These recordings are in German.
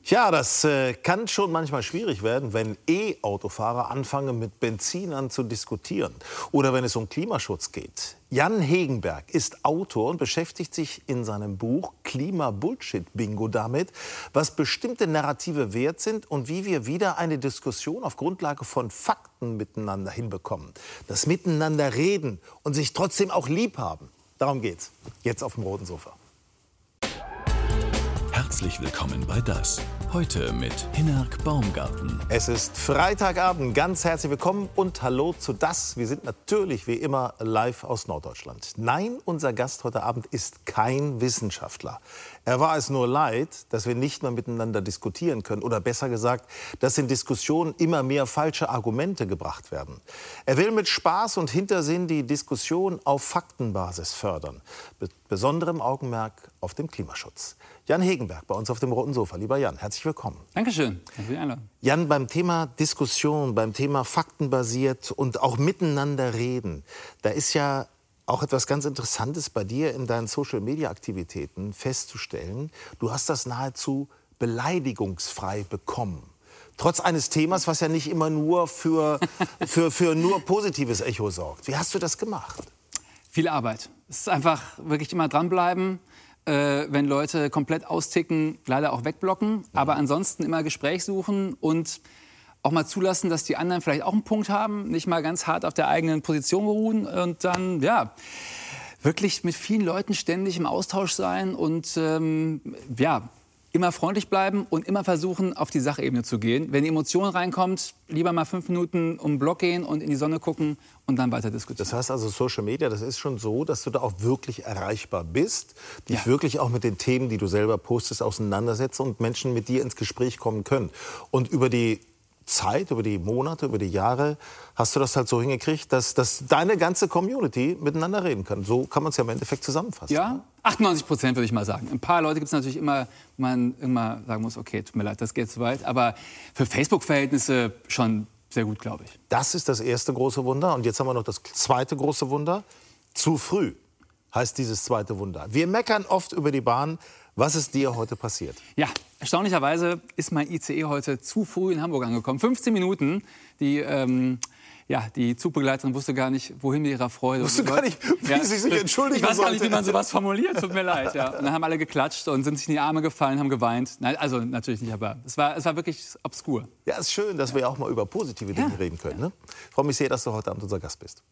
Ja, das kann schon manchmal schwierig werden, wenn E-Autofahrer anfangen, mit Benzinern zu diskutieren oder wenn es um Klimaschutz geht. Jan Hegenberg ist Autor und beschäftigt sich in seinem Buch Klima-Bullshit-Bingo damit, was bestimmte Narrative wert sind und wie wir wieder eine Diskussion auf Grundlage von Fakten miteinander hinbekommen. Das Miteinander reden und sich trotzdem auch lieb haben. Darum geht's. Jetzt auf dem roten Sofa. Herzlich willkommen bei Das. Heute mit Hinnerk Baumgarten. Es ist Freitagabend. Ganz herzlich willkommen und hallo zu Das. Wir sind natürlich wie immer live aus Norddeutschland. Nein, unser Gast heute Abend ist kein Wissenschaftler. Er war es nur leid, dass wir nicht mehr miteinander diskutieren können. Oder besser gesagt, dass in Diskussionen immer mehr falsche Argumente gebracht werden. Er will mit Spaß und Hintersinn die Diskussion auf Faktenbasis fördern. Mit besonderem Augenmerk auf den Klimaschutz. Jan Hegenberg bei uns auf dem roten Sofa. Lieber Jan, herzlich willkommen. Dankeschön. Danke für die Einladung. Jan, beim Thema Diskussion, beim Thema faktenbasiert und auch miteinander reden, da ist ja auch etwas ganz Interessantes bei dir in deinen Social-Media-Aktivitäten festzustellen. Du hast das nahezu beleidigungsfrei bekommen. Trotz eines Themas, was ja nicht immer nur für nur positives Echo sorgt. Wie hast du das gemacht? Viel Arbeit. Es ist einfach wirklich immer dranbleiben. Wenn Leute komplett austicken, leider auch wegblocken. Aber ansonsten immer Gespräch suchen und auch mal zulassen, dass die anderen vielleicht auch einen Punkt haben. Nicht mal ganz hart auf der eigenen Position beruhen. Und dann, ja, wirklich mit vielen Leuten ständig im Austausch sein und immer freundlich bleiben und immer versuchen, auf die Sachebene zu gehen. Wenn die Emotion reinkommt, lieber mal 5 Minuten um den Block gehen und in die Sonne gucken und dann weiter diskutieren. Das heißt also, Social Media, das ist schon so, dass du da auch wirklich erreichbar bist, dich wirklich auch mit den Themen, die du selber postest, auseinandersetzt und Menschen mit dir ins Gespräch kommen können. Und über die Zeit, über die Monate, über die Jahre hast du das halt so hingekriegt, dass deine ganze Community miteinander reden kann. So kann man es ja im Endeffekt zusammenfassen. Ja, 98% würde ich mal sagen. Ein paar Leute gibt es natürlich immer, wo man immer sagen muss, okay, tut mir leid, das geht zu weit. Aber für Facebook-Verhältnisse schon sehr gut, glaube ich. Das ist das erste große Wunder. Und jetzt haben wir noch das zweite große Wunder. Zu früh heißt dieses zweite Wunder. Wir meckern oft über die Bahn. Was ist dir heute passiert? Ja, erstaunlicherweise ist mein ICE heute zu früh in Hamburg angekommen. 15 Minuten. Die Zugbegleiterin wusste gar nicht, wohin mit ihrer Freude. Wusste gar nicht, wie sie sich entschuldigen Ich weiß gar nicht, sollte. wie man sowas formuliert. Tut mir leid. Ja. Und dann haben alle geklatscht und sind sich in die Arme gefallen, haben geweint. Nein, also natürlich nicht, aber es war wirklich obskur. Ja, es ist schön, dass wir auch mal über positive Dinge reden können. Ne? Ich freue mich sehr, dass du heute Abend unser Gast bist.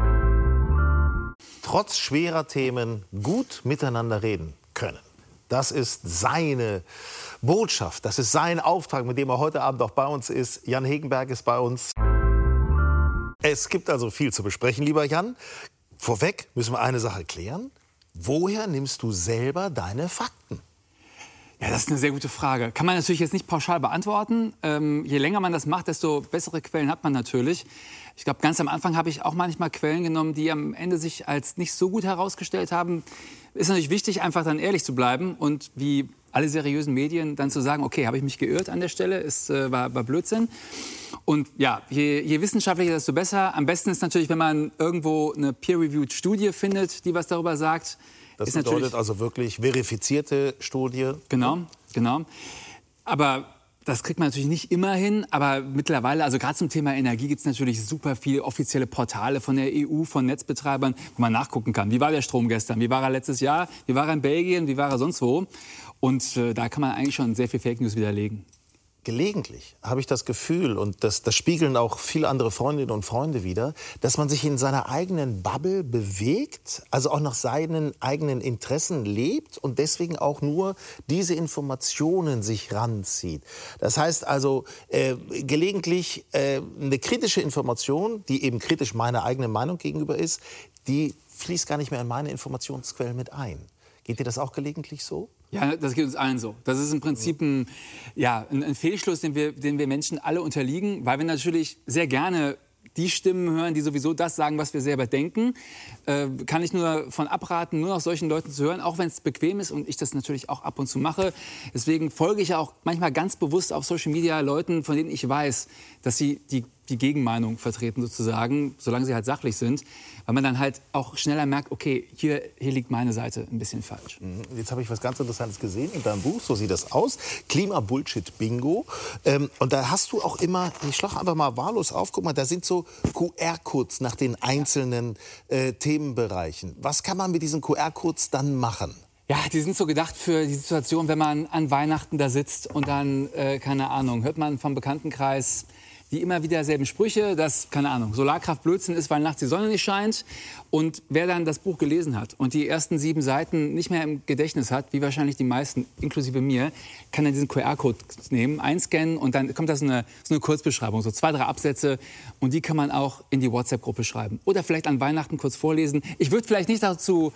Trotz schwerer Themen gut miteinander reden können. Das ist seine Botschaft, das ist sein Auftrag, mit dem er heute Abend auch bei uns ist. Jan Hegenberg ist bei uns. Es gibt also viel zu besprechen, lieber Jan. Vorweg müssen wir eine Sache klären. Woher nimmst du selber deine Fakten? Ja, das ist eine sehr gute Frage. Kann man natürlich jetzt nicht pauschal beantworten. Je länger man das macht, desto bessere Quellen hat man natürlich. Ich glaube, ganz am Anfang habe ich auch manchmal Quellen genommen, die am Ende sich als nicht so gut herausgestellt haben. Ist natürlich wichtig, einfach dann ehrlich zu bleiben und wie alle seriösen Medien dann zu sagen, okay, habe ich mich geirrt an der Stelle, es war Blödsinn. Und ja, je wissenschaftlicher, desto besser. Am besten ist natürlich, wenn man irgendwo eine peer-reviewed Studie findet, die was darüber sagt. Das ist bedeutet also wirklich verifizierte Studie. Genau. Aber das kriegt man natürlich nicht immer hin, aber mittlerweile, also gerade zum Thema Energie, gibt es natürlich super viele offizielle Portale von der EU, von Netzbetreibern, wo man nachgucken kann. Wie war der Strom gestern? Wie war er letztes Jahr? Wie war er in Belgien? Wie war er sonst wo? Und da kann man eigentlich schon sehr viel Fake News widerlegen. Gelegentlich habe ich das Gefühl, und das spiegeln auch viele andere Freundinnen und Freunde wider, dass man sich in seiner eigenen Bubble bewegt, also auch nach seinen eigenen Interessen lebt und deswegen auch nur diese Informationen sich ranzieht. Das heißt also, gelegentlich eine kritische Information, die eben kritisch meiner eigenen Meinung gegenüber ist, die fließt gar nicht mehr in meine Informationsquellen mit ein. Geht dir das auch gelegentlich so? Ja, das geht uns allen so. Das ist im Prinzip ein Fehlschluss, den wir Menschen alle unterliegen, weil wir natürlich sehr gerne die Stimmen hören, die sowieso das sagen, was wir selber denken. Kann ich nur von abraten, nur noch solchen Leuten zu hören, auch wenn es bequem ist und ich das natürlich auch ab und zu mache. Deswegen folge ich ja auch manchmal ganz bewusst auf Social Media Leuten, von denen ich weiß, dass sie die die Gegenmeinung vertreten sozusagen, solange sie halt sachlich sind, weil man dann halt auch schneller merkt, okay, hier liegt meine Seite ein bisschen falsch. Jetzt habe ich was ganz Interessantes gesehen in deinem Buch, so sieht das aus, Klima-Bullshit-Bingo. Und da hast du auch immer, ich schlage einfach mal wahllos auf, guck mal, da sind so QR-Codes nach den einzelnen Themenbereichen. Was kann man mit diesen QR-Codes dann machen? Ja, die sind so gedacht für die Situation, wenn man an Weihnachten da sitzt und dann, keine Ahnung, hört man vom Bekanntenkreis die immer wieder selben Sprüche, dass, keine Ahnung, Solarkraft Blödsinn ist, weil nachts die Sonne nicht scheint. Und wer dann das Buch gelesen hat und die ersten 7 Seiten nicht mehr im Gedächtnis hat, wie wahrscheinlich die meisten, inklusive mir, kann dann diesen QR-Code nehmen, einscannen und dann kommt da so eine Kurzbeschreibung, so 2, 3 Absätze und die kann man auch in die WhatsApp-Gruppe schreiben. Oder vielleicht an Weihnachten kurz vorlesen. Ich würde vielleicht nicht dazu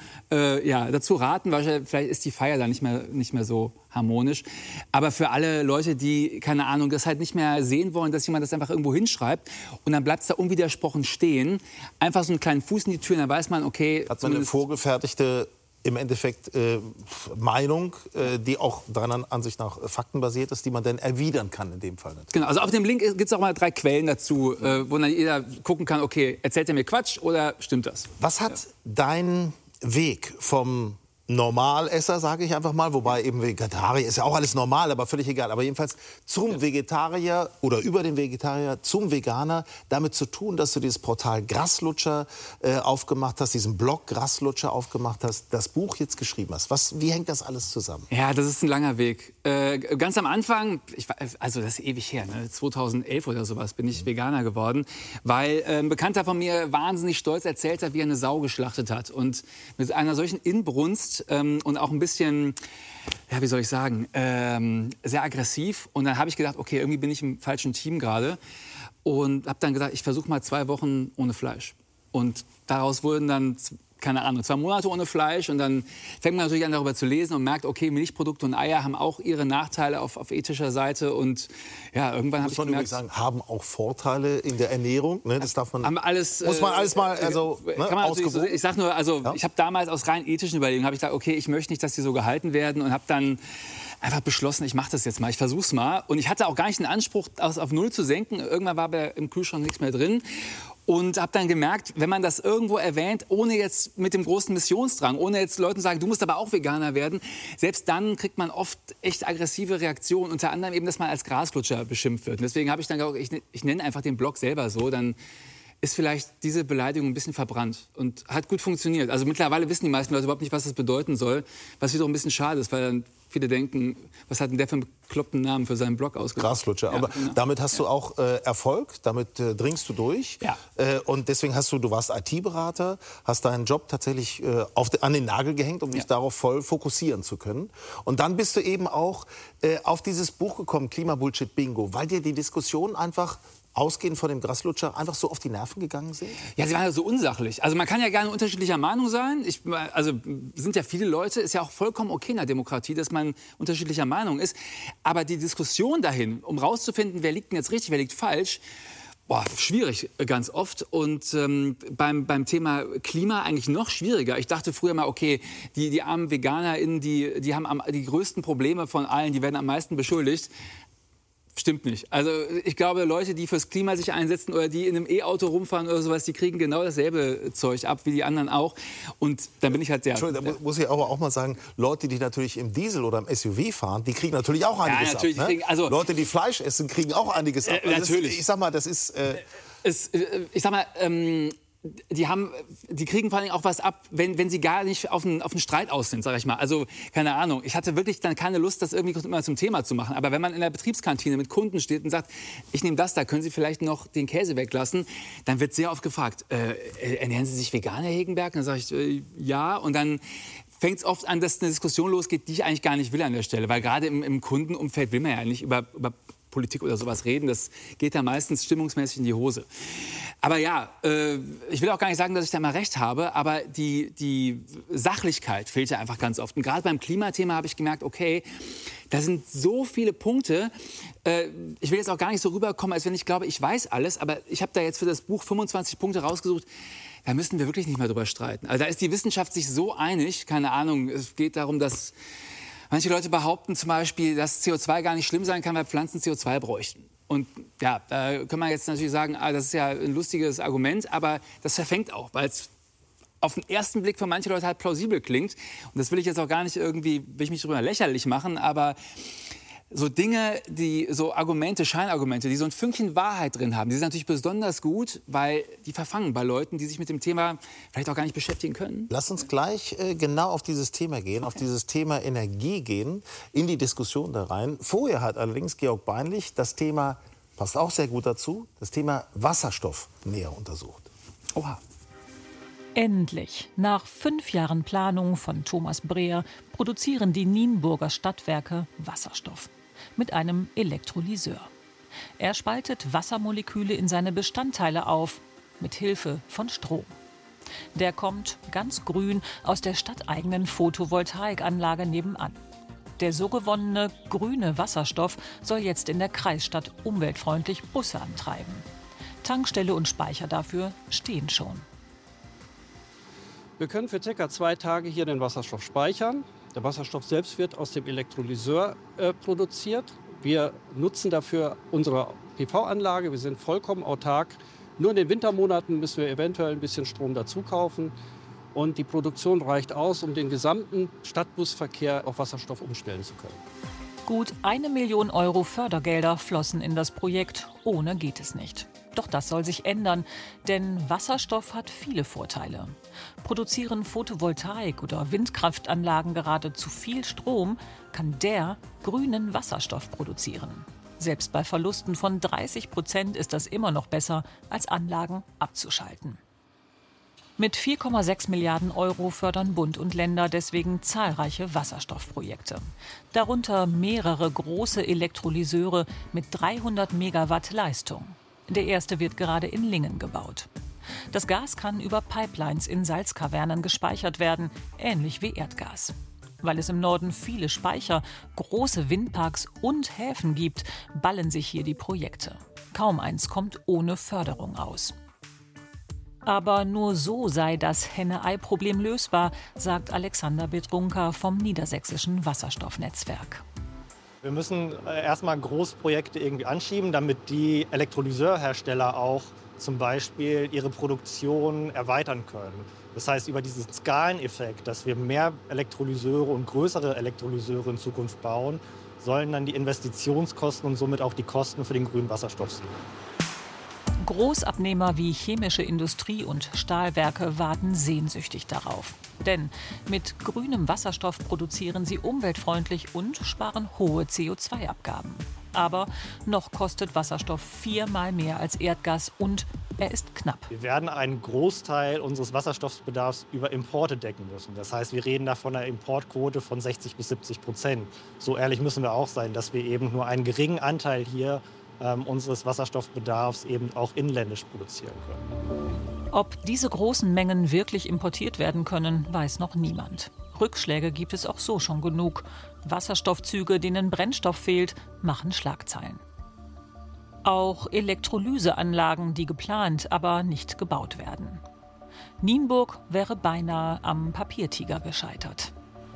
raten, weil vielleicht ist die Feier da nicht mehr so harmonisch. Aber für alle Leute, die, keine Ahnung, das halt nicht mehr sehen wollen, dass jemand das einfach irgendwo hinschreibt und dann bleibt es da unwidersprochen stehen, einfach so einen kleinen Fuß in die Tür, dann weiß man, okay... Hat man eine vorgefertigte, im Endeffekt, Meinung, die auch deiner Ansicht nach faktenbasiert ist, die man dann erwidern kann in dem Fall. Natürlich. Genau, also auf dem Link gibt es auch mal 3 Quellen dazu, wo dann jeder gucken kann, okay, erzählt er mir Quatsch oder stimmt das? Was hat dein Weg vom Normalesser, sage ich einfach mal, wobei eben Vegetarier ist ja auch alles normal, aber völlig egal. Aber jedenfalls zum Vegetarier oder über den Vegetarier zum Veganer damit zu tun, dass du dieses Portal Graslutscher aufgemacht hast, diesen Blog Graslutscher aufgemacht hast, das Buch jetzt geschrieben hast. Wie hängt das alles zusammen? Ja, das ist ein langer Weg. Ganz am Anfang, also das ist ewig her, ne? 2011 oder sowas bin ich Veganer geworden, weil ein Bekannter von mir wahnsinnig stolz erzählt hat, wie er eine Sau geschlachtet hat. Und mit einer solchen Inbrunst und auch ein bisschen, ja, wie soll ich sagen, sehr aggressiv. Und dann habe ich gedacht, okay, irgendwie bin ich im falschen Team gerade. Und habe dann gesagt, ich versuche mal 2 Wochen ohne Fleisch. Und daraus wurden dann, keine Ahnung, 2 Monate ohne Fleisch. Und dann fängt man natürlich an, darüber zu lesen und merkt, okay, Milchprodukte und Eier haben auch ihre Nachteile auf ethischer Seite. Und ja, irgendwann habe ich gemerkt... Muss man übrigens sagen, haben auch Vorteile in der Ernährung. Ne? Das darf man... Muss man alles mal ausgewogen... Ich sag nur, also ja? Ich habe damals aus rein ethischen Überlegungen, habe ich gedacht, okay, ich möchte nicht, dass die so gehalten werden. Und habe dann einfach beschlossen, ich mache das jetzt mal, ich versuch's mal. Und ich hatte auch gar nicht den Anspruch, das auf 0 zu senken. Irgendwann war im Kühlschrank nichts mehr drin. Und habe dann gemerkt, wenn man das irgendwo erwähnt, ohne jetzt mit dem großen Missionsdrang, ohne jetzt Leuten zu sagen, du musst aber auch Veganer werden, selbst dann kriegt man oft echt aggressive Reaktionen, unter anderem eben, dass man als Graslutscher beschimpft wird. Und deswegen habe ich dann gesagt, ich nenne einfach den Blog selber so, dann ist vielleicht diese Beleidigung ein bisschen verbrannt und hat gut funktioniert. Also mittlerweile wissen die meisten Leute überhaupt nicht, was das bedeuten soll, was wiederum ein bisschen schade ist, weil dann viele denken, was hat denn der für einen bekloppten Namen für seinen Blog ausgesucht? Graslutscher. Ja, aber genau. Damit hast du auch Erfolg, damit dringst du durch. Ja. Und deswegen du warst IT-Berater, hast deinen Job tatsächlich an den Nagel gehängt, um dich darauf voll fokussieren zu können. Und dann bist du eben auch auf dieses Buch gekommen, Klima-Bullshit-Bingo, weil dir die Diskussion einfach ausgehend von dem Graslutscher einfach so auf die Nerven gegangen sind? Ja, sie waren ja so unsachlich. Also man kann ja gerne unterschiedlicher Meinung sein. Sind ja viele Leute, ist ja auch vollkommen okay in der Demokratie, dass man unterschiedlicher Meinung ist. Aber die Diskussion dahin, um rauszufinden, wer liegt denn jetzt richtig, wer liegt falsch, schwierig ganz oft. Und beim Thema Klima eigentlich noch schwieriger. Ich dachte früher mal, okay, die armen VeganerInnen, die haben die größten Probleme von allen, die werden am meisten beschuldigt. Stimmt nicht. Also ich glaube, Leute, die fürs Klima sich einsetzen oder die in einem E-Auto rumfahren oder sowas, die kriegen genau dasselbe Zeug ab wie die anderen auch. Und dann bin ich halt sehr... Entschuldigung, da muss ich aber auch mal sagen, Leute, die natürlich im Diesel oder im SUV fahren, die kriegen natürlich auch einiges ab. Ne? Leute, die Fleisch essen, kriegen auch einiges ab. Natürlich. Ich sag mal, das ist... Die kriegen vor allem auch was ab, wenn sie gar nicht auf einen Streit aus sind, sag ich mal. Also, keine Ahnung. Ich hatte wirklich dann keine Lust, das irgendwie immer zum Thema zu machen. Aber wenn man in der Betriebskantine mit Kunden steht und sagt, ich nehme das, da können Sie vielleicht noch den Käse weglassen, dann wird sehr oft gefragt, ernähren Sie sich vegan, Herr Hegenberg? Dann sage ich, ja. Und dann fängt es oft an, dass eine Diskussion losgeht, die ich eigentlich gar nicht will an der Stelle. Weil gerade im Kundenumfeld will man ja nicht über Politik oder sowas reden. Das geht da meistens stimmungsmäßig in die Hose. Aber ja, ich will auch gar nicht sagen, dass ich da mal recht habe, aber die Sachlichkeit fehlt ja einfach ganz oft. Und gerade beim Klimathema habe ich gemerkt, okay, da sind so viele Punkte. Ich will jetzt auch gar nicht so rüberkommen, als wenn ich glaube, ich weiß alles, aber ich habe da jetzt für das Buch 25 Punkte rausgesucht. Da müssen wir wirklich nicht mehr drüber streiten. Also da ist die Wissenschaft sich so einig, keine Ahnung, es geht darum, dass manche Leute behaupten zum Beispiel, dass CO2 gar nicht schlimm sein kann, weil Pflanzen CO2 bräuchten. Und ja, da kann man jetzt natürlich sagen, das ist ja ein lustiges Argument, aber das verfängt auch, weil es auf den ersten Blick für manche Leute halt plausibel klingt. Und das will ich jetzt auch gar nicht will ich mich darüber lächerlich machen, aber so Dinge, so Argumente, Scheinargumente, die so ein Fünkchen Wahrheit drin haben, die sind natürlich besonders gut, weil die verfangen bei Leuten, die sich mit dem Thema vielleicht auch gar nicht beschäftigen können. Lass uns gleich genau auf dieses Thema gehen, auf dieses Thema Energie gehen, in die Diskussion da rein. Vorher hat allerdings Georg Beinlich das Thema, passt auch sehr gut dazu, das Thema Wasserstoff näher untersucht. Oha. Endlich, nach 5 Jahren Planung von Thomas Breer, produzieren die Nienburger Stadtwerke Wasserstoff mit einem Elektrolyseur. Er spaltet Wassermoleküle in seine Bestandteile auf, mit Hilfe von Strom. Der kommt ganz grün aus der stadteigenen Photovoltaikanlage nebenan. Der so gewonnene grüne Wasserstoff soll jetzt in der Kreisstadt umweltfreundlich Busse antreiben. Tankstelle und Speicher dafür stehen schon. Wir können für ca. 2 Tage hier den Wasserstoff speichern. Der Wasserstoff selbst wird aus dem Elektrolyseur produziert. Wir nutzen dafür unsere PV-Anlage. Wir sind vollkommen autark. Nur in den Wintermonaten müssen wir eventuell ein bisschen Strom dazu kaufen. Und die Produktion reicht aus, um den gesamten Stadtbusverkehr auf Wasserstoff umstellen zu können. Gut 1 Million Euro Fördergelder flossen in das Projekt. Ohne geht es nicht. Doch das soll sich ändern, denn Wasserstoff hat viele Vorteile. Produzieren Photovoltaik- oder Windkraftanlagen gerade zu viel Strom, kann der grünen Wasserstoff produzieren. Selbst bei Verlusten von 30% ist das immer noch besser, als Anlagen abzuschalten. Mit 4,6 Milliarden Euro fördern Bund und Länder deswegen zahlreiche Wasserstoffprojekte. Darunter mehrere große Elektrolyseure mit 300 Megawatt Leistung. Der erste wird gerade in Lingen gebaut. Das Gas kann über Pipelines in Salzkavernen gespeichert werden, ähnlich wie Erdgas. Weil es im Norden viele Speicher, große Windparks und Häfen gibt, ballen sich hier die Projekte. Kaum eins kommt ohne Förderung aus. Aber nur so sei das Henne-Ei-Problem lösbar, sagt Alexander Bedrunka vom Niedersächsischen Wasserstoffnetzwerk. Wir müssen erstmal Großprojekte irgendwie anschieben, damit die Elektrolyseurhersteller auch zum Beispiel ihre Produktion erweitern können. Das heißt, über diesen Skaleneffekt, dass wir mehr Elektrolyseure und größere Elektrolyseure in Zukunft bauen, sollen dann die Investitionskosten und somit auch die Kosten für den grünen Wasserstoff sinken. Großabnehmer wie chemische Industrie und Stahlwerke warten sehnsüchtig darauf. Denn mit grünem Wasserstoff produzieren sie umweltfreundlich und sparen hohe CO2-Abgaben. Aber noch kostet Wasserstoff 4-mal mehr als Erdgas und er ist knapp. Wir werden einen Großteil unseres Wasserstoffbedarfs über Importe decken müssen. Das heißt, wir reden da von einer Importquote von 60-70%. So ehrlich müssen wir auch sein, dass wir eben nur einen geringen Anteil hier unseres Wasserstoffbedarfs eben auch inländisch produzieren können. Ob diese großen Mengen wirklich importiert werden können, weiß noch niemand. Rückschläge gibt es auch so schon genug. Wasserstoffzüge, denen Brennstoff fehlt, machen Schlagzeilen. Auch Elektrolyseanlagen, die geplant, aber nicht gebaut werden. Nienburg wäre beinahe am Papiertiger gescheitert.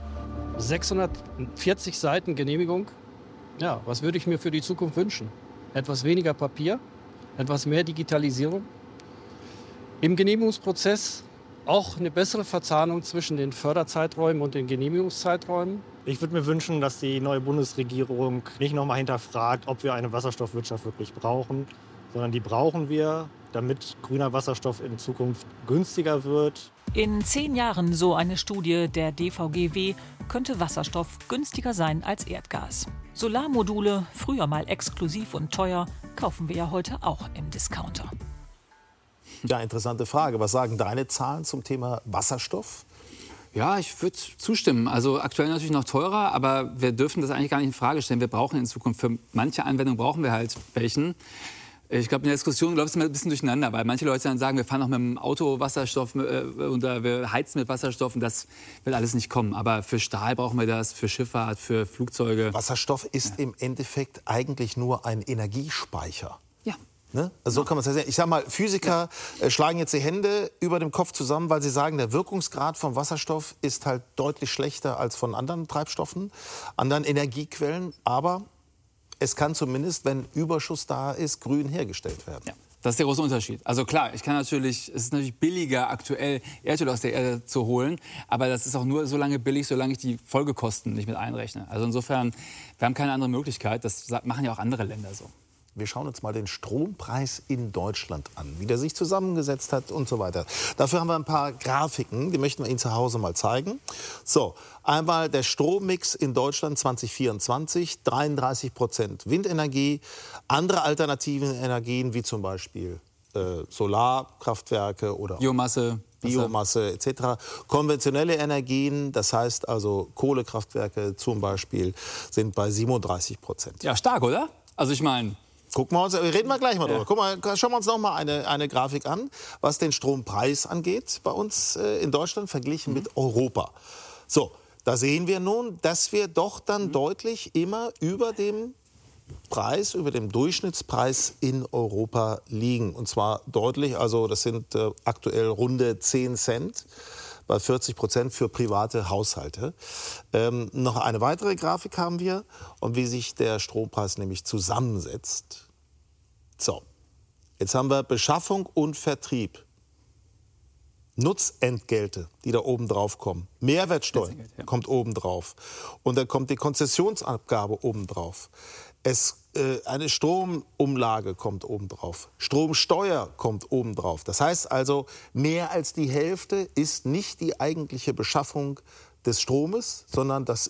640 Seiten Genehmigung. Ja, was würde ich mir für die Zukunft wünschen? Etwas weniger Papier, etwas mehr Digitalisierung. Im Genehmigungsprozess auch eine bessere Verzahnung zwischen den Förderzeiträumen und den Genehmigungszeiträumen. Ich würde mir wünschen, dass die neue Bundesregierung nicht noch mal hinterfragt, ob wir eine Wasserstoffwirtschaft wirklich brauchen, sondern die brauchen wir, damit grüner Wasserstoff in Zukunft günstiger wird. In 10 Jahren, so eine Studie der DVGW, könnte Wasserstoff günstiger sein als Erdgas. Solarmodule, früher mal exklusiv und teuer, kaufen wir ja heute auch im Discounter. Ja, interessante Frage. Was sagen deine Zahlen zum Thema Wasserstoff? Ja, ich würde zustimmen. Also aktuell natürlich noch teurer, aber wir dürfen das eigentlich gar nicht in Frage stellen. Wir brauchen in Zukunft, für manche Anwendungen brauchen wir halt welchen. Ich glaube, in der Diskussion läuft es immer ein bisschen durcheinander, weil manche Leute dann sagen, wir fahren auch mit dem Auto Wasserstoff oder wir heizen mit Wasserstoff und das wird alles nicht kommen. Aber für Stahl brauchen wir das, für Schifffahrt, für Flugzeuge. Wasserstoff ist im Endeffekt eigentlich nur ein Energiespeicher. Ja. Ne? Also so kann man es ja sehen. Ich sage mal, Physiker schlagen jetzt die Hände über dem Kopf zusammen, weil sie sagen, der Wirkungsgrad von Wasserstoff ist halt deutlich schlechter als von anderen Treibstoffen, anderen Energiequellen. Aber es kann zumindest, wenn Überschuss da ist, grün hergestellt werden. Ja. Das ist der große Unterschied. Also klar, es ist natürlich billiger, aktuell Erdöl aus der Erde zu holen, aber das ist auch nur so lange billig, solange ich die Folgekosten nicht mit einrechne. Also insofern, wir haben keine andere Möglichkeit. Das machen ja auch andere Länder so. Wir schauen uns mal den Strompreis in Deutschland an, wie der sich zusammengesetzt hat und so weiter. Dafür haben wir ein paar Grafiken, die möchten wir Ihnen zu Hause mal zeigen. So, einmal der Strommix in Deutschland 2024, 33% Windenergie, andere alternative Energien wie zum Beispiel Solarkraftwerke oder Biomasse etc. Konventionelle Energien, das heißt also Kohlekraftwerke zum Beispiel, sind bei 37%. Ja, stark, oder? Also ich meine... Reden wir gleich mal drüber. Guck mal, schauen wir uns noch mal eine Grafik an, was den Strompreis angeht bei uns in Deutschland verglichen mit Europa. So, da sehen wir nun, dass wir doch dann deutlich immer über dem Preis, über dem Durchschnittspreis in Europa liegen. Und zwar deutlich, also das sind aktuell runde 10 Cent. Bei 40% für private Haushalte. Noch eine weitere Grafik haben wir und wie sich der Strompreis nämlich zusammensetzt. So, jetzt haben wir Beschaffung und Vertrieb. Nutzentgelte, die da oben drauf kommen. Mehrwertsteuer kommt oben drauf. Und dann kommt die Konzessionsabgabe oben drauf. Eine Stromumlage kommt obendrauf. Stromsteuer kommt obendrauf. Das heißt also, mehr als die Hälfte ist nicht die eigentliche Beschaffung des Stromes, sondern das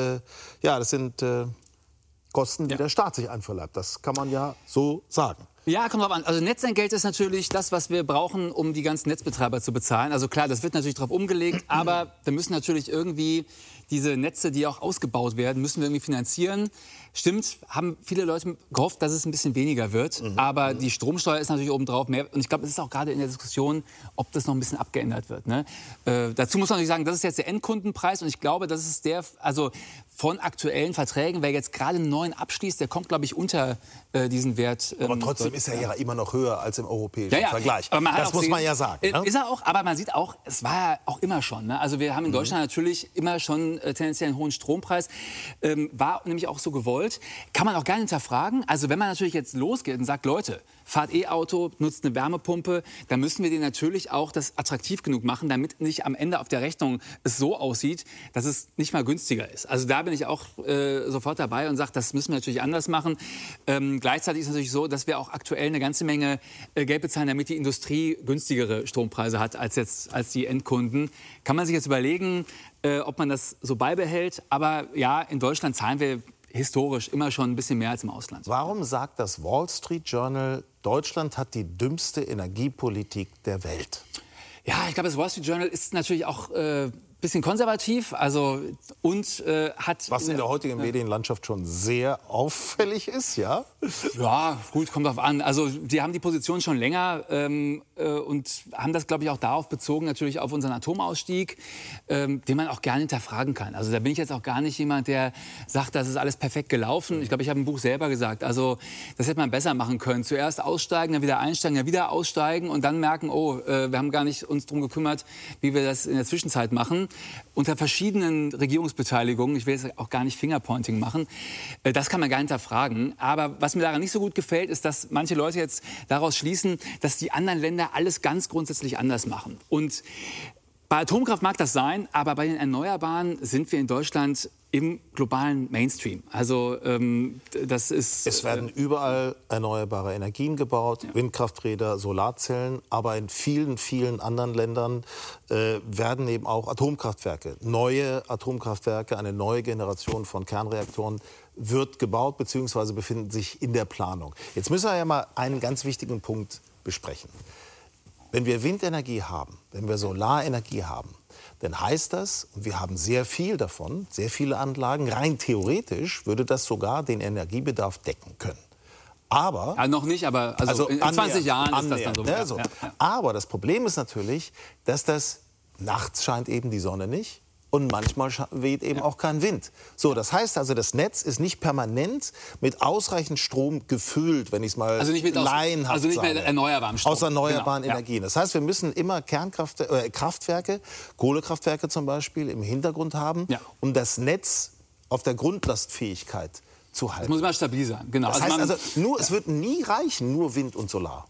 sind Kosten, die der Staat sich einverleibt. Das kann man ja so sagen. Ja, kommt drauf an. Also Netzentgelt ist natürlich das, was wir brauchen, um die ganzen Netzbetreiber zu bezahlen. Also klar, das wird natürlich drauf umgelegt, aber wir müssen natürlich irgendwie diese Netze, die auch ausgebaut werden, müssen wir irgendwie finanzieren. Stimmt, haben viele Leute gehofft, dass es ein bisschen weniger wird. Aber die Stromsteuer ist natürlich obendrauf mehr. Und ich glaube, es ist auch gerade in der Diskussion, ob das noch ein bisschen abgeändert wird. Ne? Dazu muss man natürlich sagen, das ist jetzt der Endkundenpreis. Und ich glaube, das ist also von aktuellen Verträgen, wer jetzt gerade einen neuen abschließt, der kommt, glaube ich, unter diesen Wert. Aber trotzdem ist er ja immer noch höher als im europäischen Vergleich. Aber das muss man ja sagen. Ne? Ist er auch, aber man sieht auch, es war ja auch immer schon. Ne? Also wir haben in Deutschland natürlich immer schon tendenziell einen hohen Strompreis. War nämlich auch so gewollt. Kann man auch gerne hinterfragen. Also wenn man natürlich jetzt losgeht und sagt, Leute, fahrt E-Auto, nutzt eine Wärmepumpe, dann müssen wir denen natürlich auch das attraktiv genug machen, damit nicht am Ende auf der Rechnung es so aussieht, dass es nicht mal günstiger ist. Also da bin ich auch sofort dabei und sage, das müssen wir natürlich anders machen. Gleichzeitig ist es natürlich so, dass wir auch aktuell eine ganze Menge Geld bezahlen, damit die Industrie günstigere Strompreise hat als die Endkunden. Kann man sich jetzt überlegen, ob man das so beibehält. Aber ja, in Deutschland zahlen wir historisch immer schon ein bisschen mehr als im Ausland. Warum sagt das Wall Street Journal, Deutschland hat die dümmste Energiepolitik der Welt? Ja, ich glaube, das Wall Street Journal ist natürlich auch bisschen konservativ, also und hat... Was in der heutigen Medienlandschaft schon sehr auffällig ist, ja? Ja, gut, kommt drauf an. Also die haben die Position schon länger und haben das, glaube ich, auch darauf bezogen, natürlich auf unseren Atomausstieg, den man auch gerne hinterfragen kann. Also da bin ich jetzt auch gar nicht jemand, der sagt, das ist alles perfekt gelaufen. Ich glaube, ich habe im Buch selber gesagt, also das hätte man besser machen können. Zuerst aussteigen, dann wieder einsteigen, dann wieder aussteigen und dann merken, oh, wir haben gar nicht uns darum gekümmert, wie wir das in der Zwischenzeit machen. Unter verschiedenen Regierungsbeteiligungen, ich will jetzt auch gar nicht Fingerpointing machen, das kann man gar nicht hinterfragen. Aber was mir daran nicht so gut gefällt, ist, dass manche Leute jetzt daraus schließen, dass die anderen Länder alles ganz grundsätzlich anders machen. Und bei Atomkraft mag das sein, aber bei den Erneuerbaren sind wir in Deutschland im globalen Mainstream. Also das ist... Es werden überall erneuerbare Energien gebaut, ja. Windkrafträder, Solarzellen, aber in vielen, vielen anderen Ländern werden eben auch Atomkraftwerke, neue Atomkraftwerke, eine neue Generation von Kernreaktoren wird gebaut bzw. befinden sich in der Planung. Jetzt müssen wir ja mal einen ganz wichtigen Punkt besprechen. Wenn wir Windenergie haben, wenn wir Solarenergie haben, dann heißt das, und wir haben sehr viel davon, sehr viele Anlagen, rein theoretisch würde das sogar den Energiebedarf decken können. Aber... Ja, noch nicht, aber also in 20 Jahren ist das dann so. Ja, so. Ja. Aber das Problem ist natürlich, dass das nachts scheint eben die Sonne nicht. Und manchmal weht eben auch kein Wind. So, das heißt also, das Netz ist nicht permanent mit ausreichend Strom gefüllt, wenn ich es mal laienhaft sage. Also nicht mit erneuerbarem Strom. Aus erneuerbaren Energien. Das heißt, wir müssen immer Kraftwerke, Kohlekraftwerke zum Beispiel, im Hintergrund haben, um das Netz auf der Grundlastfähigkeit zu halten. Das muss immer stabil sein, genau. Das heißt es wird nie reichen, nur Wind und Solar.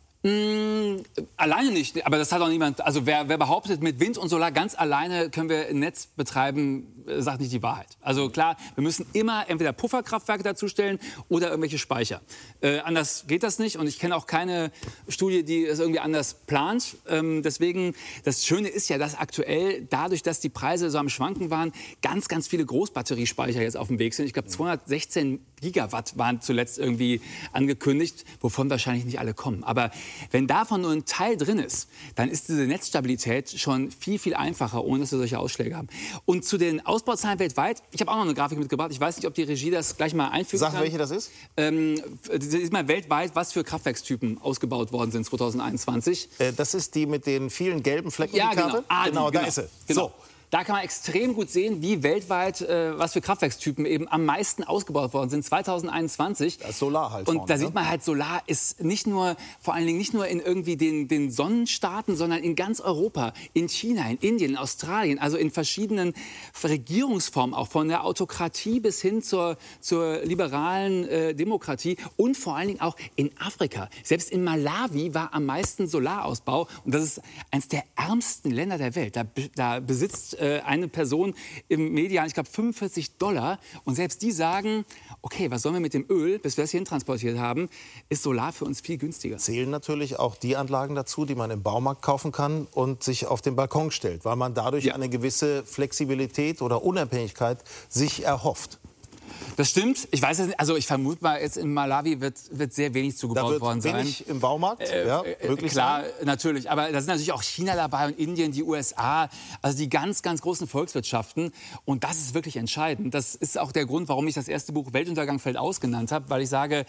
Alleine nicht, aber das hat auch niemand. Also wer behauptet, mit Wind und Solar ganz alleine können wir ein Netz betreiben, sagt nicht die Wahrheit. Also klar, wir müssen immer entweder Pufferkraftwerke dazustellen oder irgendwelche Speicher. Anders geht das nicht und ich kenne auch keine Studie, die es irgendwie anders plant. Deswegen, das Schöne ist ja, dass aktuell, dadurch, dass die Preise so am Schwanken waren, ganz, ganz viele Großbatteriespeicher jetzt auf dem Weg sind. Ich glaube, 216 Gigawatt waren zuletzt irgendwie angekündigt, wovon wahrscheinlich nicht alle kommen. Aber wenn davon nur ein Teil drin ist, dann ist diese Netzstabilität schon viel, viel einfacher, ohne dass wir solche Ausschläge haben. Und zu den Ausbauzahlen weltweit, ich habe auch noch eine Grafik mitgebracht. Ich weiß nicht, ob die Regie das gleich mal einfügen kann. Sag, welche das ist? Das ist mal weltweit, was für Kraftwerkstypen ausgebaut worden sind 2021. Das ist die mit den vielen gelben Flecken, Ja, die Karte? genau. Da ist sie. Genau. So. Da kann man extrem gut sehen, wie weltweit was für Kraftwerkstypen eben am meisten ausgebaut worden sind 2021. Das ist Solar halt. Und vorne, da sieht man halt, Solar ist nicht nur, vor allen Dingen nicht nur in irgendwie den Sonnenstaaten, sondern in ganz Europa, in China, in Indien, in Australien, also in verschiedenen Regierungsformen, auch von der Autokratie bis hin zur liberalen Demokratie und vor allen Dingen auch in Afrika. Selbst in Malawi war am meisten Solarausbau und das ist eines der ärmsten Länder der Welt. Da besitzt eine Person im Median, ich glaube, $45. Und selbst die sagen, okay, was sollen wir mit dem Öl, bis wir es hierhin transportiert haben, ist Solar für uns viel günstiger. Zählen natürlich auch die Anlagen dazu, die man im Baumarkt kaufen kann und sich auf den Balkon stellt, weil man dadurch eine gewisse Flexibilität oder Unabhängigkeit sich erhofft. Das stimmt. Ich weiß es nicht. Also ich vermute mal, jetzt in Malawi wird sehr wenig zugebaut worden sein. Wenig im Baumarkt, möglich klar, sein. natürlich. Aber da sind natürlich auch China dabei und Indien, die USA, also die ganz, ganz großen Volkswirtschaften. Und das ist wirklich entscheidend. Das ist auch der Grund, warum ich das erste Buch Weltuntergang fällt aus genannt habe, weil ich sage,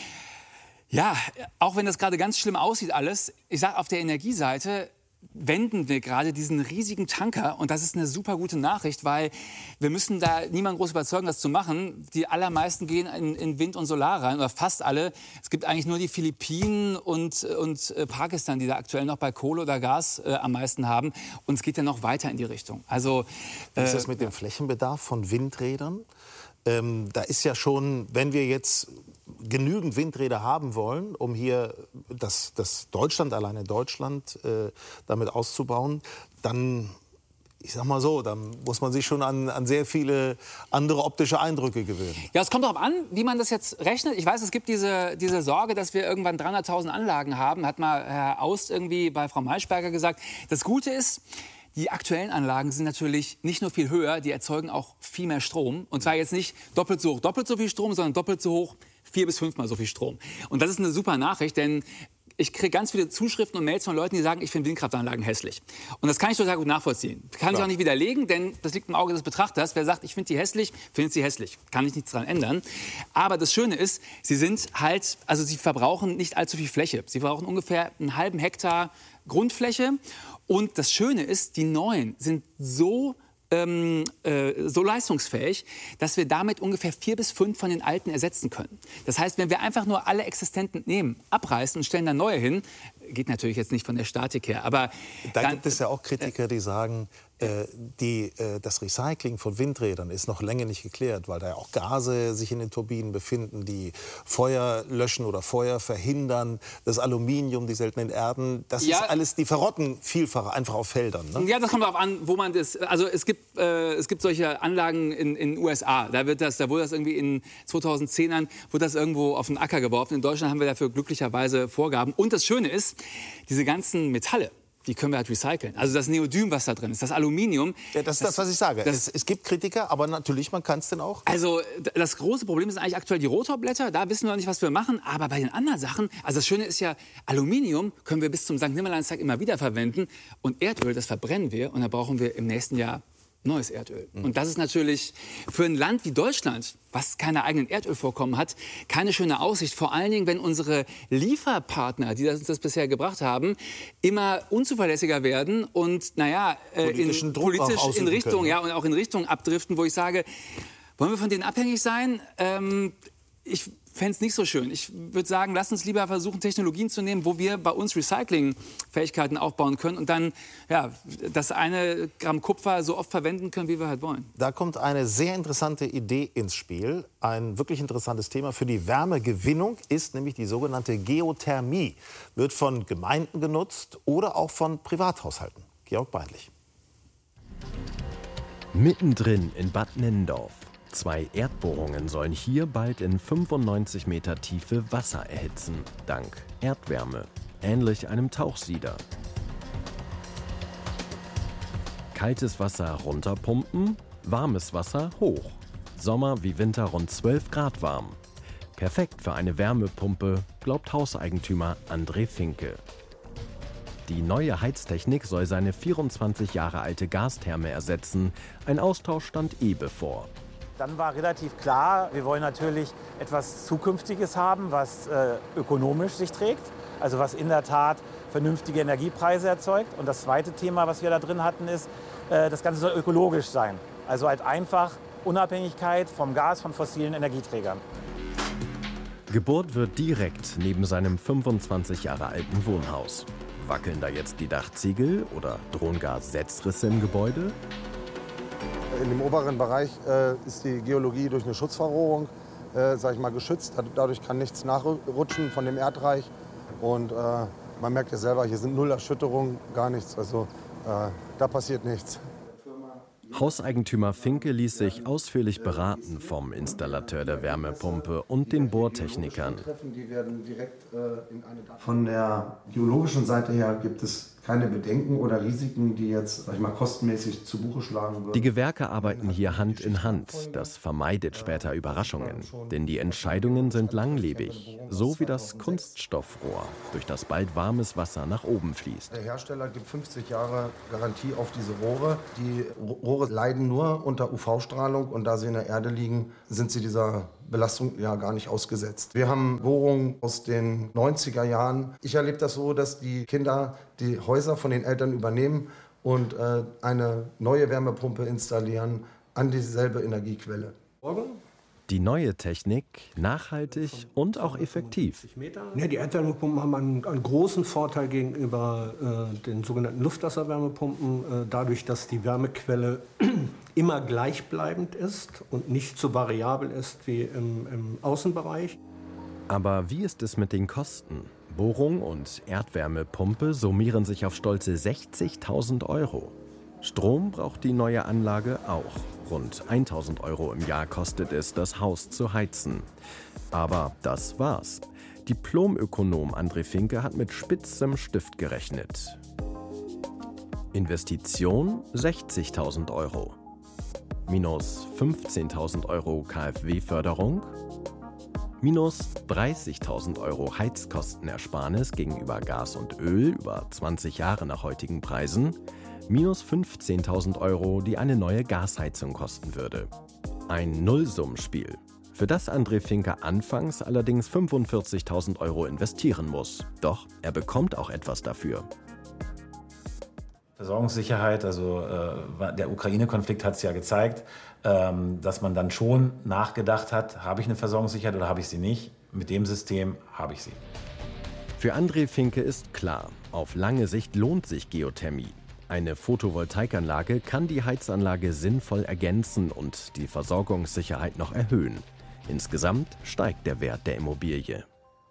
ja, auch wenn das gerade ganz schlimm aussieht alles, ich sage auf der Energieseite, wenden wir gerade diesen riesigen Tanker und das ist eine super gute Nachricht, weil wir müssen da niemanden groß überzeugen, das zu machen. Die allermeisten gehen in Wind und Solar rein oder fast alle. Es gibt eigentlich nur die Philippinen und Pakistan, die da aktuell noch bei Kohle oder Gas am meisten haben und es geht ja noch weiter in die Richtung. Also wie ist das mit dem Flächenbedarf von Windrädern? Da ist ja schon, wenn wir jetzt genügend Windräder haben wollen, um hier das Deutschland damit auszubauen, dann, ich sag mal so, dann muss man sich schon an sehr viele andere optische Eindrücke gewöhnen. Ja, es kommt darauf an, wie man das jetzt rechnet. Ich weiß, es gibt diese Sorge, dass wir irgendwann 300.000 Anlagen haben, hat mal Herr Aust irgendwie bei Frau Maischberger gesagt. Das Gute ist, die aktuellen Anlagen sind natürlich nicht nur viel höher, die erzeugen auch viel mehr Strom. Und zwar jetzt nicht doppelt so viel Strom, sondern doppelt so hoch, 4- bis 5-mal so viel Strom. Und das ist eine super Nachricht, denn ich kriege ganz viele Zuschriften und Mails von Leuten, die sagen, ich finde Windkraftanlagen hässlich. Und das kann ich total gut nachvollziehen. Kann ich auch nicht widerlegen, denn das liegt im Auge des Betrachters. Wer sagt, ich finde die hässlich, findet sie hässlich. Kann ich nichts daran ändern. Aber das Schöne ist, sie verbrauchen nicht allzu viel Fläche. Sie verbrauchen ungefähr einen halben Hektar Grundfläche. Und das Schöne ist, die neuen sind so leistungsfähig, dass wir damit ungefähr 4 bis 5 von den alten ersetzen können. Das heißt, wenn wir einfach nur alle existenten nehmen, abreißen und stellen dann neue hin, geht natürlich jetzt nicht von der Statik her, aber da gibt es ja auch Kritiker, die sagen, das Recycling von Windrädern ist noch länger nicht geklärt, weil da ja auch Gase sich in den Turbinen befinden, die Feuer löschen oder Feuer verhindern, das Aluminium, die seltenen Erden, das ist alles, die verrotten vielfach einfach auf Feldern. Ne? Ja, das kommt darauf an, wo man das, also es gibt solche Anlagen in den USA, da wurde das irgendwie in 2010ern, wurde das irgendwo auf den Acker geworfen. In Deutschland haben wir dafür glücklicherweise Vorgaben. Und das Schöne ist, diese ganzen Metalle, die können wir halt recyceln. Also das Neodym, was da drin ist, das Aluminium. Ja, das ist das, was ich sage. Es gibt Kritiker, aber natürlich, man kann es denn auch. Also das große Problem sind eigentlich aktuell die Rotorblätter. Da wissen wir noch nicht, was wir machen. Aber bei den anderen Sachen, also das Schöne ist ja, Aluminium können wir bis zum St. Nimmerleinstag immer wieder verwenden. Und Erdöl, das verbrennen wir. Und da brauchen wir im nächsten Jahr neues Erdöl. Und das ist natürlich für ein Land wie Deutschland, was keine eigenen Erdölvorkommen hat, keine schöne Aussicht. Vor allen Dingen, wenn unsere Lieferpartner, die uns das bisher gebracht haben, immer unzuverlässiger werden und politisch in Richtung, und auch in Richtung abdriften, wo ich sage, wollen wir von denen abhängig sein? Ich fände es nicht so schön. Ich würde sagen, lass uns lieber versuchen, Technologien zu nehmen, wo wir bei uns Recyclingfähigkeiten aufbauen können und dann das 1 Gramm Kupfer so oft verwenden können, wie wir halt wollen. Da kommt eine sehr interessante Idee ins Spiel. Ein wirklich interessantes Thema für die Wärmegewinnung ist nämlich die sogenannte Geothermie. Wird von Gemeinden genutzt oder auch von Privathaushalten. Georg Beinlich. Mittendrin in Bad Nennendorf. 2 Erdbohrungen sollen hier bald in 95 Meter Tiefe Wasser erhitzen, dank Erdwärme, ähnlich einem Tauchsieder. Kaltes Wasser runterpumpen, warmes Wasser hoch. Sommer wie Winter rund 12 Grad warm. Perfekt für eine Wärmepumpe, glaubt Hauseigentümer André Finke. Die neue Heiztechnik soll seine 24 Jahre alte Gastherme ersetzen. Ein Austausch stand bevor. Dann war relativ klar, wir wollen natürlich etwas Zukünftiges haben, was ökonomisch sich trägt, also was in der Tat vernünftige Energiepreise erzeugt. Und das zweite Thema, was wir da drin hatten, ist, das Ganze soll ökologisch sein. Also halt einfach Unabhängigkeit vom Gas, von fossilen Energieträgern. Gebohrt wird direkt neben seinem 25 Jahre alten Wohnhaus. Wackeln da jetzt die Dachziegel oder drohen gar Setzrisse im Gebäude? In dem oberen Bereich ist die Geologie durch eine Schutzverrohrung geschützt. Dadurch kann nichts nachrutschen von dem Erdreich. Und man merkt ja selber, hier sind 0 Erschütterungen, gar nichts. Also da passiert nichts. Hauseigentümer Finke ließ sich ausführlich beraten vom Installateur der Wärmepumpe und den Bohrtechnikern. Von der geologischen Seite her gibt es keine Bedenken oder Risiken, die jetzt kostenmäßig zu Buche schlagen würden. Die Gewerke arbeiten hier Hand in Hand. Das vermeidet später Überraschungen. Denn die Entscheidungen sind langlebig. So wie das Kunststoffrohr, durch das bald warmes Wasser nach oben fließt. Der Hersteller gibt 50 Jahre Garantie auf diese Rohre. Die Rohre leiden nur unter UV-Strahlung und da sie in der Erde liegen, sind sie dieser Belastung ja gar nicht ausgesetzt. Wir haben Bohrungen aus den 90er Jahren. Ich erlebe das so, dass die Kinder die Häuser von den Eltern übernehmen und eine neue Wärmepumpe installieren an dieselbe Energiequelle. Die neue Technik, nachhaltig und auch effektiv. Ja, die Erdwärmepumpen haben einen großen Vorteil gegenüber den sogenannten Luftwasserwärmepumpen, dadurch, dass die Wärmequelle immer gleichbleibend ist und nicht so variabel ist wie im Außenbereich. Aber wie ist es mit den Kosten? Bohrung und Erdwärmepumpe summieren sich auf stolze 60.000 €. Strom braucht die neue Anlage auch. Rund 1.000 € im Jahr kostet es, das Haus zu heizen. Aber das war's. Diplomökonom André Finke hat mit spitzem Stift gerechnet. Investition 60.000 €. Minus 15.000 € KfW-Förderung. Minus 30.000 € Heizkostenersparnis gegenüber Gas und Öl über 20 Jahre nach heutigen Preisen. Minus 15.000 €, die eine neue Gasheizung kosten würde. Ein Nullsummenspiel, für das André Finke anfangs allerdings 45.000 € investieren muss. Doch er bekommt auch etwas dafür. Versorgungssicherheit, also der Ukraine-Konflikt hat es ja gezeigt, dass man dann schon nachgedacht hat, habe ich eine Versorgungssicherheit oder habe ich sie nicht? Mit dem System habe ich sie. Für André Finke ist klar, auf lange Sicht lohnt sich Geothermie. Eine Photovoltaikanlage kann die Heizanlage sinnvoll ergänzen und die Versorgungssicherheit noch erhöhen. Insgesamt steigt der Wert der Immobilie.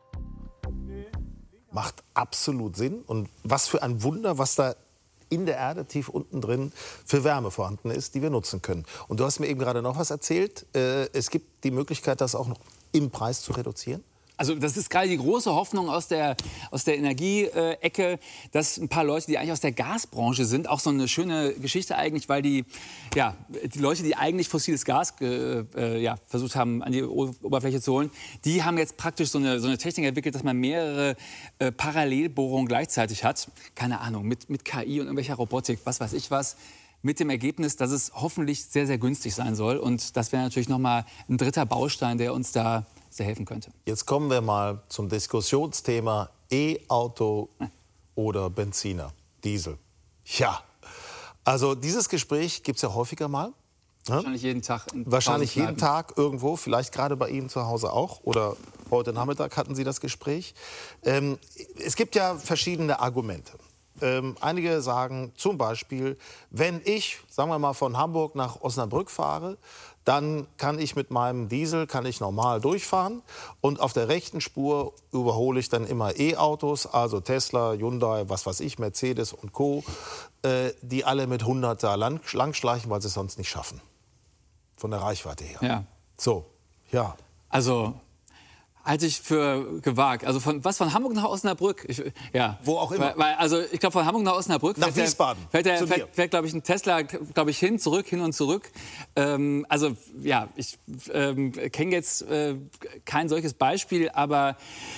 Macht absolut Sinn. Und was für ein Wunder, was da in der Erde, tief unten drin, für Wärme vorhanden ist, die wir nutzen können. Und du hast mir eben gerade noch was erzählt. Es gibt die Möglichkeit, das auch noch im Preis zu reduzieren? Also das ist gerade die große Hoffnung aus der Energie-Ecke, dass ein paar Leute, die eigentlich aus der Gasbranche sind, auch so eine schöne Geschichte eigentlich, weil die Leute, die eigentlich fossiles Gas versucht haben, an die Oberfläche zu holen, die haben jetzt praktisch so eine Technik entwickelt, dass man mehrere Parallelbohrungen gleichzeitig hat. Keine Ahnung, mit KI und irgendwelcher Robotik, was weiß ich was. Mit dem Ergebnis, dass es hoffentlich sehr, sehr günstig sein soll. Und das wäre natürlich noch mal ein dritter Baustein, der uns da sehr helfen könnte. Jetzt kommen wir mal zum Diskussionsthema E-Auto oder Benziner, Diesel. Ja, also dieses Gespräch gibt es ja häufiger mal. Wahrscheinlich jeden Tag. Wahrscheinlich jeden Tag irgendwo, vielleicht gerade bei Ihnen zu Hause auch. Oder heute Nachmittag hatten Sie das Gespräch. Es gibt ja verschiedene Argumente. Einige sagen zum Beispiel, wenn ich, sagen wir mal, von Hamburg nach Osnabrück fahre, dann kann ich mit meinem Diesel normal durchfahren und auf der rechten Spur überhole ich dann immer E-Autos, also Tesla, Hyundai, was weiß ich, Mercedes und Co., die alle mit 100 da langschleichen, weil sie es sonst nicht schaffen. Von der Reichweite her. Ja. So, ja. Also halte ich für gewagt. Also von Hamburg nach Osnabrück? Wo auch immer. Also ich glaube, von Hamburg nach Osnabrück nach Wiesbaden. Fährt, glaube ich, ein Tesla, glaube ich, hin und zurück. Also ja, ich kenne jetzt kein solches Beispiel, aber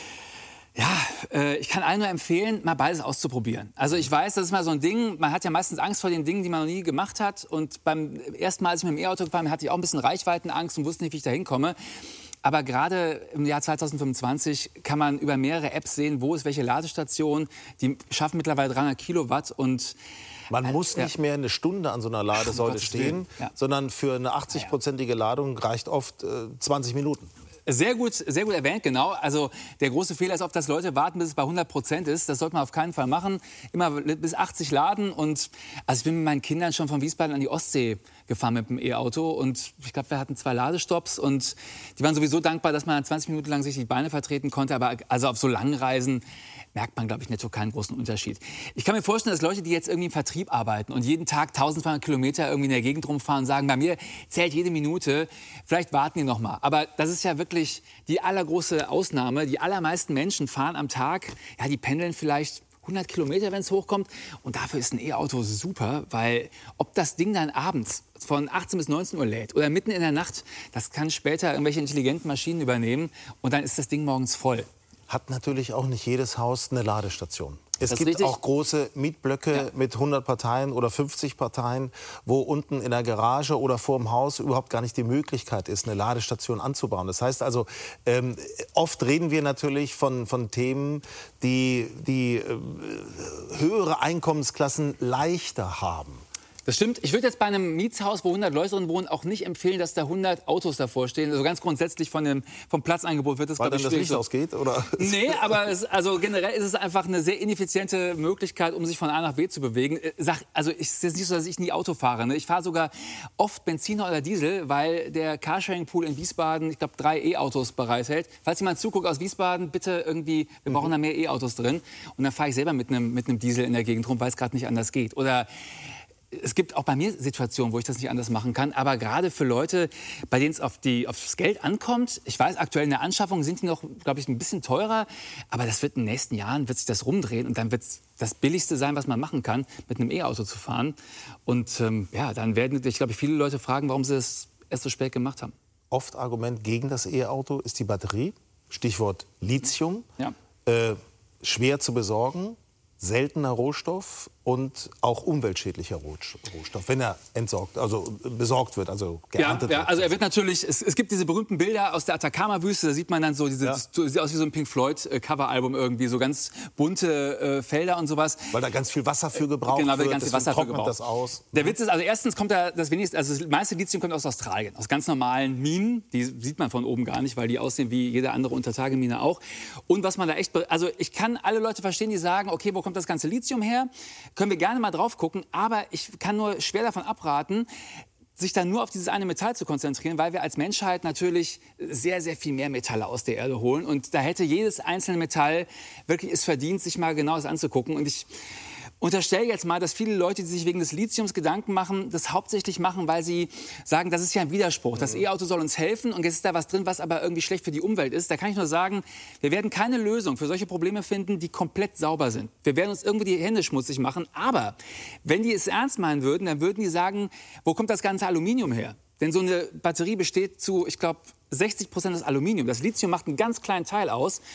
ja, ich kann allen nur empfehlen, mal beides auszuprobieren. Also ich weiß, das ist mal so ein Ding, man hat ja meistens Angst vor den Dingen, die man noch nie gemacht hat. Und beim ersten Mal, als ich mit dem E-Auto gefahren bin, hatte ich auch ein bisschen Reichweitenangst und wusste nicht, wie ich da hinkomme. Aber gerade im Jahr 2025 kann man über mehrere Apps sehen, wo ist welche Ladestation. Die schaffen mittlerweile 300 Kilowatt und man muss nicht mehr eine Stunde an so einer Ladesäule stehen, sondern für eine 80-prozentige Ladung reicht oft 20 Minuten. Sehr gut erwähnt, genau. Also der große Fehler ist oft, dass Leute warten, bis es bei 100% ist. Das sollte man auf keinen Fall machen. Immer bis 80 laden. Und also ich bin mit meinen Kindern schon von Wiesbaden an die Ostsee gefahren mit dem E-Auto. Und ich glaube, wir hatten 2 Ladestopps. Und die waren sowieso dankbar, dass man 20 Minuten lang sich die Beine vertreten konnte. Aber also auf so langen Reisen merkt man, glaube ich, netto keinen großen Unterschied. Ich kann mir vorstellen, dass Leute, die jetzt irgendwie im Vertrieb arbeiten und jeden Tag 1200 Kilometer irgendwie in der Gegend rumfahren, sagen, bei mir zählt jede Minute, vielleicht warten die noch mal. Aber das ist ja wirklich die allergroße Ausnahme. Die allermeisten Menschen fahren am Tag, ja, die pendeln vielleicht 100 Kilometer, wenn es hochkommt. Und dafür ist ein E-Auto super, weil ob das Ding dann abends von 18 bis 19 Uhr lädt oder mitten in der Nacht, das kann später irgendwelche intelligenten Maschinen übernehmen und dann ist das Ding morgens voll. Hat natürlich auch nicht jedes Haus eine Ladestation. Es gibt auch große Mietblöcke mit 100 Parteien oder 50 Parteien, wo unten in der Garage oder vor dem Haus überhaupt gar nicht die Möglichkeit ist, eine Ladestation anzubauen. Das heißt also, oft reden wir natürlich von Themen, die höhere Einkommensklassen leichter haben. Das stimmt. Ich würde jetzt bei einem Mietshaus, wo 100 Leute drin wohnen, auch nicht empfehlen, dass da 100 Autos davor stehen. Also ganz grundsätzlich vom Platzangebot wird das, glaube ich, schwierig. Weil dann das Licht ausgeht, oder? Nee, aber generell ist es einfach eine sehr ineffiziente Möglichkeit, um sich von A nach B zu bewegen. Also es ist jetzt nicht so, dass ich nie Auto fahre. Ne? Ich fahre sogar oft Benziner oder Diesel, weil der Carsharing-Pool in Wiesbaden, ich glaube, 3 E-Autos bereithält. Falls jemand zuguckt aus Wiesbaden, bitte irgendwie, wir brauchen da mehr E-Autos drin. Und dann fahre ich selber mit einem Diesel in der Gegend rum, weil es gerade nicht anders geht. Oder es gibt auch bei mir Situationen, wo ich das nicht anders machen kann. Aber gerade für Leute, bei denen es aufs Geld ankommt, ich weiß, aktuell in der Anschaffung sind die noch, glaube ich, ein bisschen teurer. Aber das wird in den nächsten Jahren wird sich das rumdrehen. Und dann wird es das Billigste sein, was man machen kann, mit einem E-Auto zu fahren. Und dann werden, ich glaube, viele Leute fragen, warum sie das erst so spät gemacht haben. Oft Argument gegen das E-Auto ist die Batterie. Stichwort Lithium. Ja. Schwer zu besorgen. Seltener Rohstoff und auch umweltschädlicher Rohstoff, wenn er besorgt wird, also geerntet wird. Also er wird natürlich, es gibt diese berühmten Bilder aus der Atacama-Wüste, da sieht man dann so, sieht aus wie so ein Pink Floyd-Coveralbum irgendwie, so ganz bunte Felder und sowas. Weil da ganz viel Wasser für gebraucht wird, weil ganz viel Wasser für gebraucht. Das aus. Der Witz ist, also erstens kommt das meiste Lithium kommt aus Australien, aus ganz normalen Minen, die sieht man von oben gar nicht, weil die aussehen wie jede andere Untertagemine auch. Und was man da also ich kann alle Leute verstehen, die sagen, okay, wo kommt das ganze Lithium her? Können wir gerne mal drauf gucken, aber ich kann nur schwer davon abraten, sich dann nur auf dieses eine Metall zu konzentrieren, weil wir als Menschheit natürlich sehr, sehr viel mehr Metalle aus der Erde holen. Und da hätte jedes einzelne Metall wirklich es verdient, sich mal genau das anzugucken. Und ich unterstelle jetzt mal, dass viele Leute, die sich wegen des Lithiums Gedanken machen, das hauptsächlich machen, weil sie sagen, das ist ja ein Widerspruch. Das E-Auto soll uns helfen und jetzt ist da was drin, was aber irgendwie schlecht für die Umwelt ist. Da kann ich nur sagen, wir werden keine Lösung für solche Probleme finden, die komplett sauber sind. Wir werden uns irgendwie die Hände schmutzig machen. Aber wenn die es ernst meinen würden, dann würden die sagen, wo kommt das ganze Aluminium her? Denn so eine Batterie besteht zu, ich glaube, 60% aus Aluminium. Das Lithium macht einen ganz kleinen Teil aus.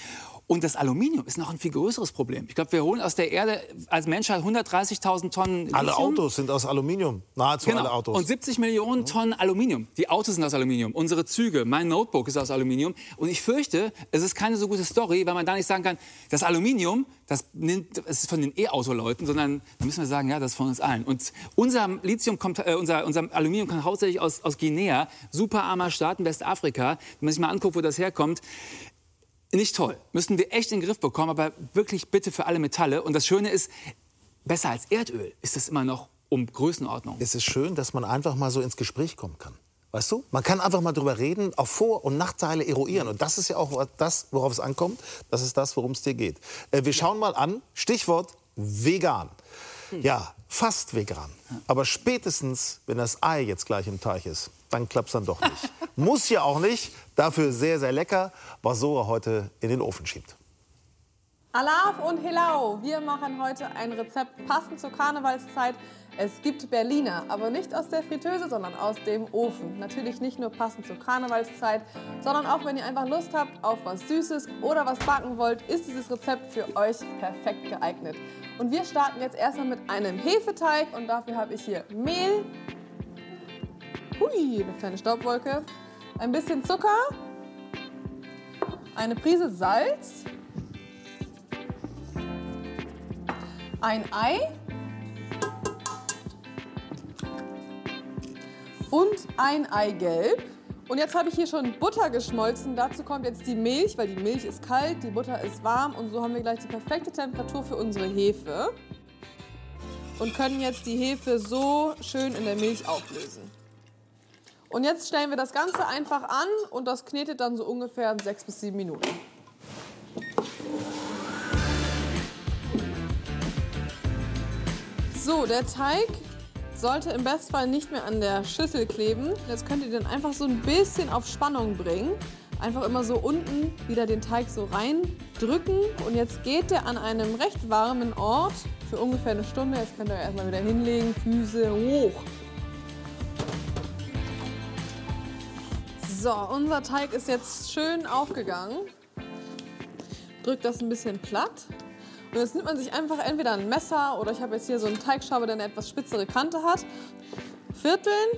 Und das Aluminium ist noch ein viel größeres Problem. Ich glaube, wir holen aus der Erde als Menschheit 130.000 Tonnen Lithium. Alle Autos sind aus Aluminium, nahezu alle Autos. Und 70 Millionen Tonnen Aluminium. Die Autos sind aus Aluminium, unsere Züge, mein Notebook ist aus Aluminium. Und ich fürchte, es ist keine so gute Story, weil man da nicht sagen kann, das Aluminium, das ist von den E-Auto-Leuten, sondern da müssen wir sagen, ja, das ist von uns allen. Und unser Aluminium kommt hauptsächlich aus Guinea, superarmer Staat in Westafrika. Wenn man sich mal anguckt, wo das herkommt, nicht toll. Müssen wir echt in den Griff bekommen, aber wirklich bitte für alle Metalle. Und das Schöne ist, besser als Erdöl ist es immer noch um Größenordnung. Es ist schön, dass man einfach mal so ins Gespräch kommen kann. Weißt du? Man kann einfach mal drüber reden, auch Vor- und Nachteile eruieren. Und das ist ja auch das, worauf es ankommt. Das ist das, worum es dir geht. Wir schauen mal an, Stichwort vegan. Ja, fast vegan. Aber spätestens, wenn das Ei jetzt gleich im Teich ist, dann klappt es dann doch nicht. Muss ja auch nicht. Dafür sehr, sehr lecker, was Sora heute in den Ofen schiebt. Alaf und Helau, wir machen heute ein Rezept passend zur Karnevalszeit. Es gibt Berliner, aber nicht aus der Fritteuse, sondern aus dem Ofen. Natürlich nicht nur passend zur Karnevalszeit, sondern auch wenn ihr einfach Lust habt auf was Süßes oder was backen wollt, ist dieses Rezept für euch perfekt geeignet. Und wir starten jetzt erstmal mit einem Hefeteig und dafür habe ich hier Mehl, eine kleine Staubwolke, ein bisschen Zucker, eine Prise Salz, ein Ei und ein Eigelb. Und jetzt habe ich hier schon Butter geschmolzen. Dazu kommt jetzt die Milch, weil die Milch ist kalt, die Butter ist warm. Und so haben wir gleich die perfekte Temperatur für unsere Hefe. Und können jetzt die Hefe so schön in der Milch auflösen. Und jetzt stellen wir das Ganze einfach an und das knetet dann so ungefähr 6 bis 7 Minuten. So, der Teig sollte im Bestfall nicht mehr an der Schüssel kleben. Jetzt könnt ihr den einfach so ein bisschen auf Spannung bringen. Einfach immer so unten wieder den Teig so reindrücken. Und jetzt geht der an einem recht warmen Ort für ungefähr eine Stunde. Jetzt könnt ihr erstmal wieder hinlegen, Füße hoch. So, unser Teig ist jetzt schön aufgegangen. Drückt das ein bisschen platt. Und jetzt nimmt man sich einfach entweder ein Messer oder ich habe jetzt hier so einen Teigschauber, der eine etwas spitzere Kante hat. Vierteln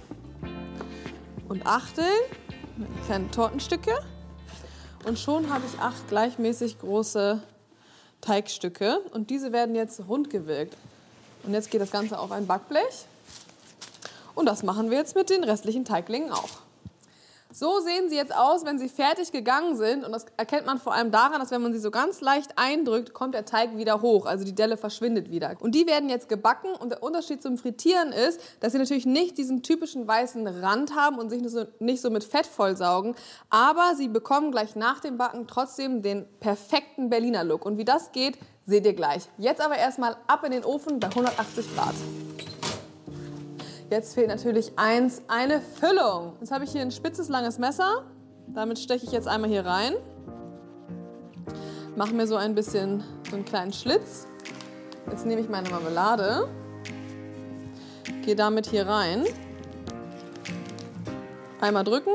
und Achteln, kleine Tortenstücke. Und schon habe ich 8 gleichmäßig große Teigstücke. Und diese werden jetzt rund gewirkt. Und jetzt geht das Ganze auf ein Backblech. Und das machen wir jetzt mit den restlichen Teiglingen auch. So sehen sie jetzt aus, wenn sie fertig gegangen sind. Und das erkennt man vor allem daran, dass wenn man sie so ganz leicht eindrückt, kommt der Teig wieder hoch. Also die Delle verschwindet wieder. Und die werden jetzt gebacken. Und der Unterschied zum Frittieren ist, dass sie natürlich nicht diesen typischen weißen Rand haben und sich nicht so mit Fett vollsaugen. Aber sie bekommen gleich nach dem Backen trotzdem den perfekten Berliner Look. Und wie das geht, seht ihr gleich. Jetzt aber erstmal ab in den Ofen bei 180 Grad. Jetzt fehlt natürlich eins, eine Füllung. Jetzt habe ich hier ein spitzes, langes Messer. Damit steche ich jetzt einmal hier rein. Mache mir so ein bisschen so einen kleinen Schlitz. Jetzt nehme ich meine Marmelade. Gehe damit hier rein. Einmal drücken.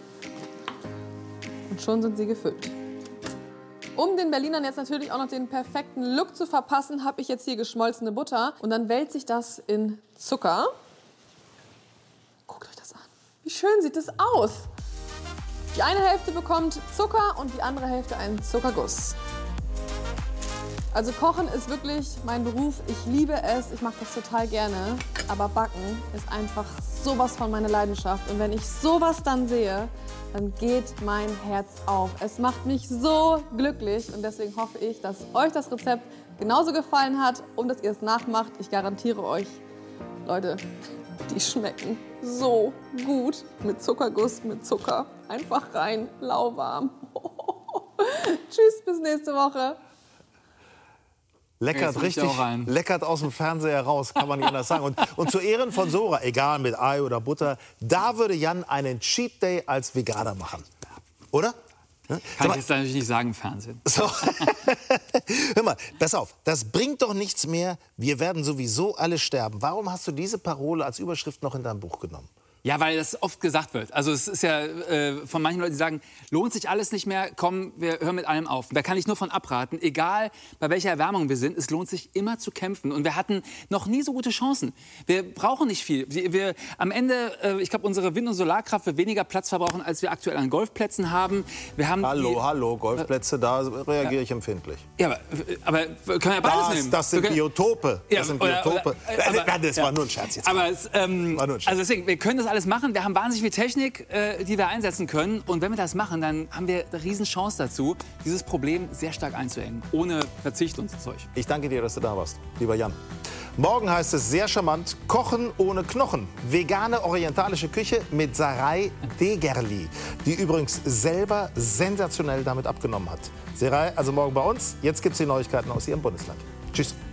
Und schon sind sie gefüllt. Um den Berlinern jetzt natürlich auch noch den perfekten Look zu verpassen, habe ich jetzt hier geschmolzene Butter. Und dann wälze ich das in Zucker. Guckt euch das an. Wie schön sieht das aus. Die eine Hälfte bekommt Zucker und die andere Hälfte einen Zuckerguss. Also Kochen ist wirklich mein Beruf. Ich liebe es, ich mache das total gerne. Aber Backen ist einfach sowas von meiner Leidenschaft. Und wenn ich sowas dann sehe, dann geht mein Herz auf. Es macht mich so glücklich und deswegen hoffe ich, dass euch das Rezept genauso gefallen hat und dass ihr es nachmacht. Ich garantiere euch, Leute, die schmecken so gut mit Zuckerguss, mit Zucker. Einfach rein, lauwarm. Tschüss, bis nächste Woche. Leckert richtig, leckert aus dem Fernseher raus, kann man nicht anders sagen. Und zu Ehren von Sora, egal mit Ei oder Butter, da würde Jan einen Cheat Day als Veganer machen. Oder? Kann ich jetzt natürlich nicht sagen im Fernsehen. So. Hör mal, pass auf, das bringt doch nichts mehr. Wir werden sowieso alle sterben. Warum hast du diese Parole als Überschrift noch in deinem Buch genommen? Ja, weil das oft gesagt wird. Also es ist ja von manchen Leuten, die sagen, lohnt sich alles nicht mehr, komm, wir hören mit allem auf. Da kann ich nur von abraten, egal bei welcher Erwärmung wir sind, es lohnt sich immer zu kämpfen. Und wir hatten noch nie so gute Chancen. Wir brauchen nicht viel. Am Ende, ich glaube, unsere Wind- und Solarkraft wird weniger Platz verbrauchen, als wir aktuell an Golfplätzen haben. Wir haben Hallo, Golfplätze, da reagiere ich empfindlich. Ja, aber wir können ja beides nehmen. Das sind Biotope. Das war nur ein Scherz jetzt. Aber also deswegen, wir können das alles machen. Wir haben wahnsinnig viel Technik, die wir einsetzen können. Und wenn wir das machen, dann haben wir eine riesen Chance dazu, dieses Problem sehr stark einzuengen, ohne Verzicht und Zeug. Ich danke dir, dass du da warst, lieber Jan. Morgen heißt es sehr charmant, Kochen ohne Knochen. Vegane orientalische Küche mit Saray Degerli, die übrigens selber sensationell damit abgenommen hat. Saray, also morgen bei uns. Jetzt gibt es die Neuigkeiten aus ihrem Bundesland. Tschüss.